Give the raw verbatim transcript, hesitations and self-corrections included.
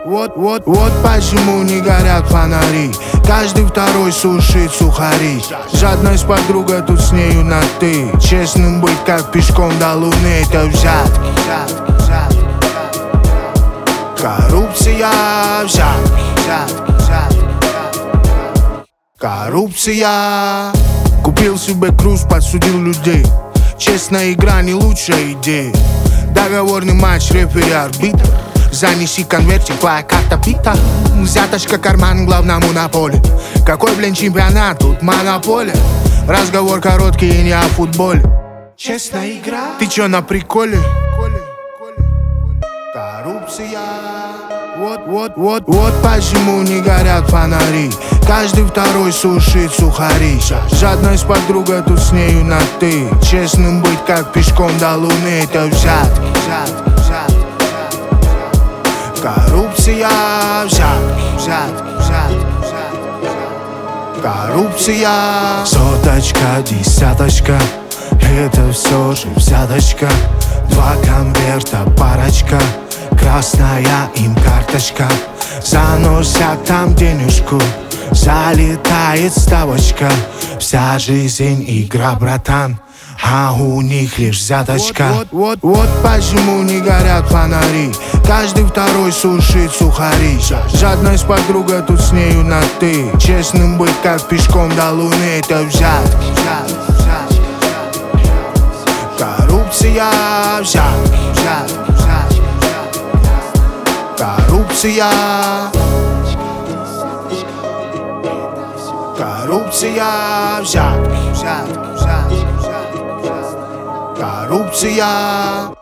вот, вот, вот почему не горят фонари. Каждый второй сушит сухари. Жадность подруга, тут с нею на ты. Честным быть, как пешком до луны, это взятки. Коррупция, взятки, взятки, взятки. Коррупция. Купил себе круз, подсудил людей. Честная игра не лучшая идея. Договорный матч, рефери, арбитр. Занеси конвертик, твоя карта пита. Взяточка, карман главному на поле. Какой, блин, чемпионат, тут монополия. Разговор короткий и не о футболе. Честная игра. Ты чё, на приколе? Коррупция. Вот, вот, вот, вот почему не горят фонари. Каждый второй сушит сухари. Жадность подруга, тут с нею на ты. Честным быть, как пешком до луны, это взятки, взятки, взятки. Коррупция, взятки, взятки, взятки, взятки. Коррупция. Соточка, десяточка, это все же взяточка. Два конверта, парочка, красная им карточка. Заносят там денежку, залетает ставочка. Вся жизнь игра, братан, а у них лишь взяточка. Вот, вот, вот, вот почему не горят фонари. Каждый второй сушит сухари. Жадность подруга, тут с нею на ты. Честным быть, как пешком до луны, это взятки, взятки, взятки. Коррупция, взятки, взятки, взятки. Коррупция. Коррупция, взятки, взятки, взятки. Коррупция.